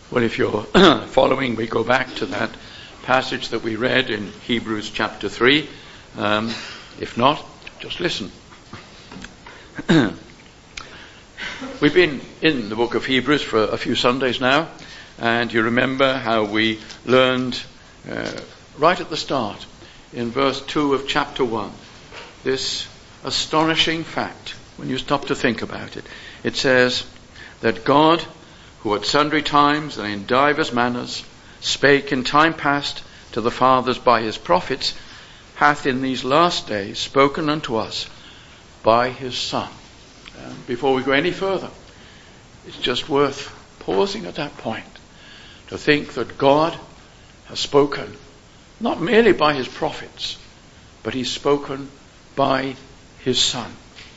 Well, if you're following, we go back to that passage that we read in Hebrews chapter 3. If not, just listen. We've been in the book of Hebrews for a few Sundays now, and you remember how we learned right at the start, in verse 2 of chapter 1, this astonishing fact, when you stop to think about it. It says that God, who at sundry times and in divers manners spake in time past to the fathers by his prophets, hath in these last days spoken unto us by his Son. Before we go any further, it's just worth pausing at that point to think that God has spoken not merely by his prophets, but he's spoken by his Son.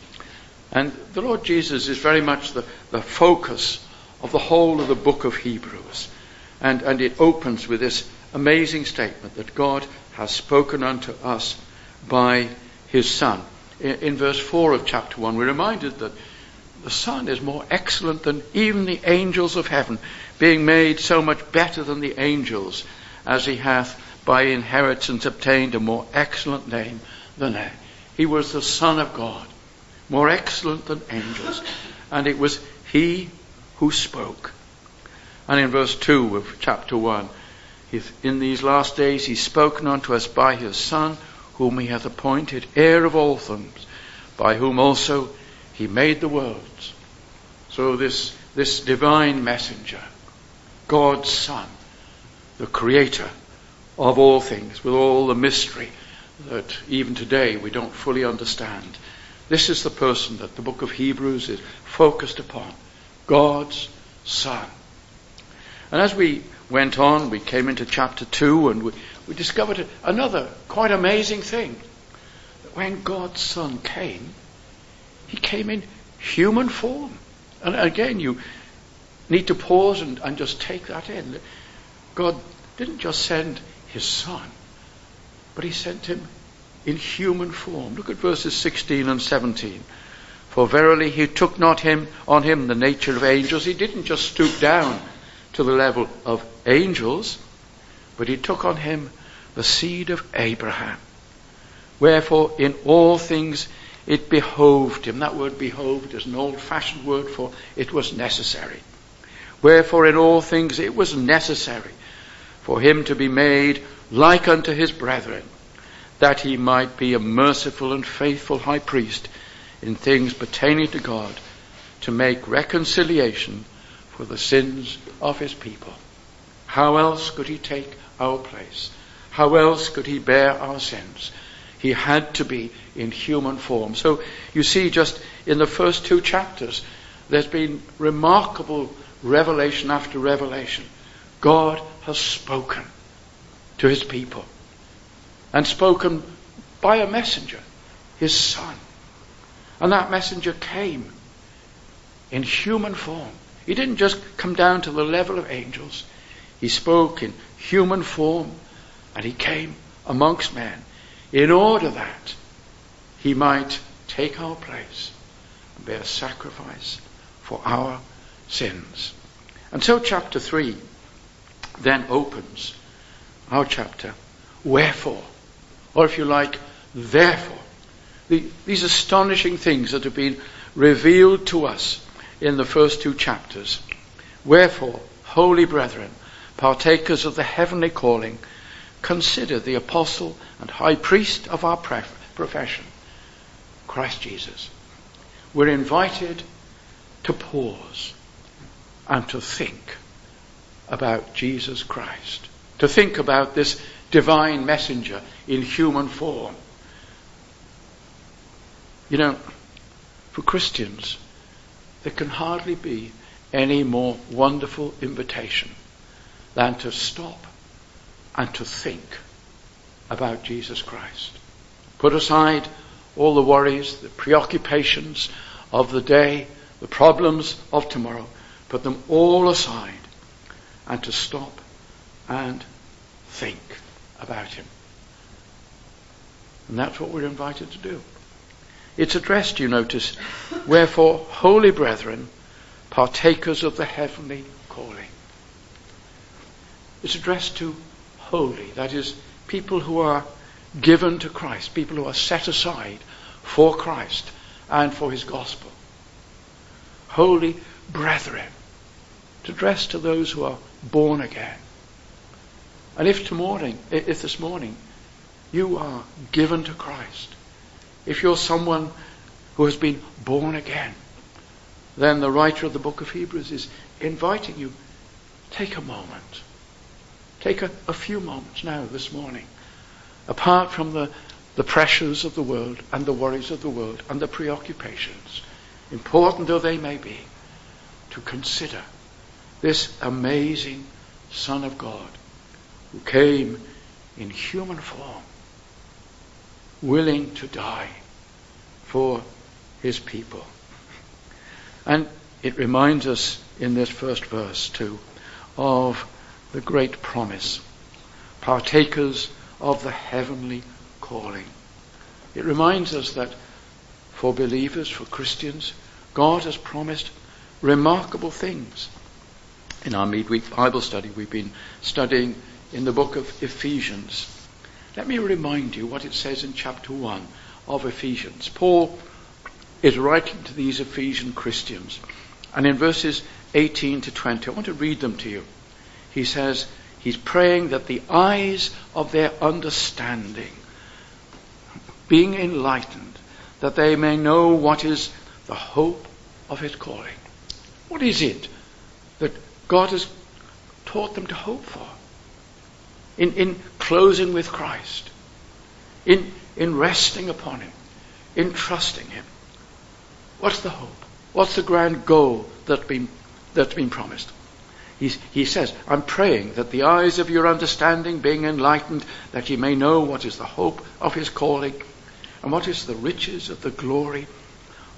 And the Lord Jesus is very much the focus of the whole of the book of Hebrews. And it opens with this amazing statement that God has spoken unto us by his Son. In verse 4 of chapter 1, we're reminded that the Son is more excellent than even the angels of heaven, being made so much better than the angels, as he hath by inheritance obtained a more excellent name than they. He was the Son of God, more excellent than angels. And it was he who spoke. And in verse 2 of chapter 1, in these last days he's spoken unto us by his Son, whom he hath appointed heir of all things, by whom also he made the worlds. So this divine messenger, God's Son, the creator of all things, with all the mystery that even today we don't fully understand. This is the person that the book of Hebrews is focused upon. God's Son. And as we went on, we came into chapter 2 and we discovered another quite amazing thing. That when God's Son came, he came in human form. And again, you need to pause and just take that in. God didn't just send his Son, but he sent him in human form. Look at verses 16 and 17. For verily he took not on him the nature of angels. He didn't just stoop down to the level of angels, but he took on him the seed of Abraham. Wherefore in all things it behoved him. That word behoved is an old-fashioned word for it was necessary. Wherefore in all things it was necessary for him to be made like unto his brethren, that he might be a merciful and faithful high priest in things pertaining to God, to make reconciliation for the sins of his people. How else could he take our place? How else could he bear our sins? He had to be in human form. So you see, just in the first 2 chapters, there's been remarkable revelation after revelation. God has spoken to his people, and spoken by a messenger, his Son. And that messenger came in human form. He didn't just come down to the level of angels. He spoke in human form, and he came amongst men in order that he might take our place and bear sacrifice for our sins. And so chapter 3 then opens our chapter, wherefore, or if you like, therefore. These astonishing things that have been revealed to us in the first 2 chapters. Wherefore, holy brethren, partakers of the heavenly calling, consider the apostle and high priest of our profession, Christ Jesus. We're invited to pause and to think about Jesus Christ, to think about this divine messenger in human form. You know, for Christians, there can hardly be any more wonderful invitation than to stop and to think about Jesus Christ. Put aside all the worries, the preoccupations of the day, the problems of tomorrow. Put them all aside and to stop and think about him. And that's what we're invited to do. It's addressed, you notice, wherefore, holy brethren, partakers of the heavenly calling. It's addressed to holy, that is, people who are given to Christ, people who are set aside for Christ and for his gospel. Holy brethren. It's addressed to those who are born again. And if this morning you are given to Christ, if you're someone who has been born again, then the writer of the book of Hebrews is inviting you, take a moment. Take a few moments now this morning, apart from the pressures of the world and the worries of the world and the preoccupations, important though they may be, to consider this amazing Son of God who came in human form, willing to die for his people. And it reminds us in this first verse too of the great promise, partakers of the heavenly calling. It reminds us that for believers, for Christians, God has promised remarkable things. In our midweek Bible study, we've been studying in the book of Ephesians. Let me remind you what it says in chapter 1 of Ephesians. Paul is writing to these Ephesian Christians, and in verses 18 to 20, I want to read them to you. He says he's praying that the eyes of their understanding being enlightened, that they may know what is the hope of his calling. What is it that God has taught them to hope for? In closing with Christ, in resting upon him, in trusting him. What's the hope? What's the grand goal that's been promised? He says, I'm praying that the eyes of your understanding being enlightened, that ye may know what is the hope of his calling, and what is the riches of the glory